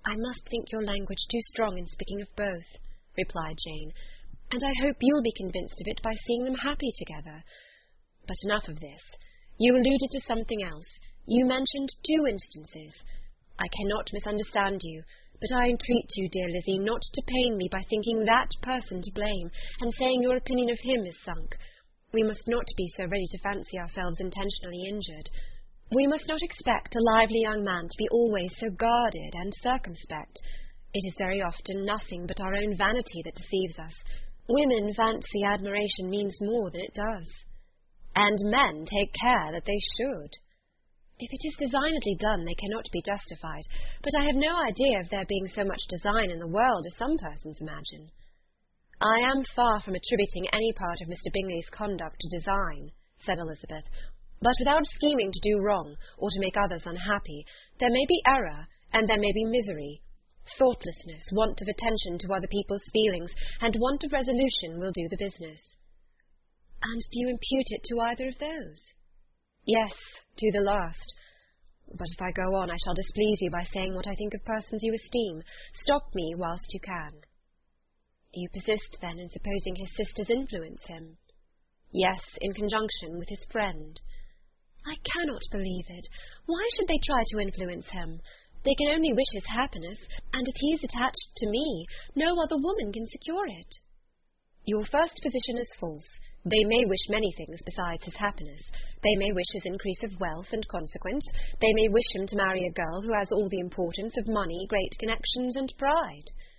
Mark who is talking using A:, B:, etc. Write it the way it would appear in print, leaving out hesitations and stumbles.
A: "I must think your language too strong in speaking of both," replied Jane, "and I hope you'll be convinced of it by seeing them happy together. But enough of this. You alluded to something else. You mentioned 2 instances. I cannot misunderstand you, but I entreat you, dear Lizzie, not to pain me by thinking that person to blame, and saying your opinion of him is sunk. We must not be so ready to fancy ourselves intentionally injured. We must not expect a lively young man to be always so guarded and circumspect. It is very often nothing but our own vanity that deceives us. Women fancy admiration means more than it does. And men take care that they should. If it is designedly done, they cannot be justified, but I have no idea of there being so much design in the world as some persons imagine." "I am far from attributing any part of Mr. Bingley's conduct to design," said Elizabeth, "but without scheming to do wrong, or to make others unhappy, there may be error, and there may be misery. Thoughtlessness, want of attention to other people's feelings, and want of resolution will do the business." "And do you impute it to either of those?" "Yes, to the last. But if I go on, I shall displease you by saying what I think of persons you esteem. Stop me whilst you can." "You persist, then, in supposing his sisters influence him?" "Yes, in conjunction with his friend." "I cannot believe it. Why should they try to influence him? They can only wish his happiness, and if he is attached to me, no other woman can secure it." "Your first position is false. They may wish many things besides his happiness. They may wish his increase of wealth and consequence. They may wish him to marry a girl who has all the importance of money, great connections, and pride."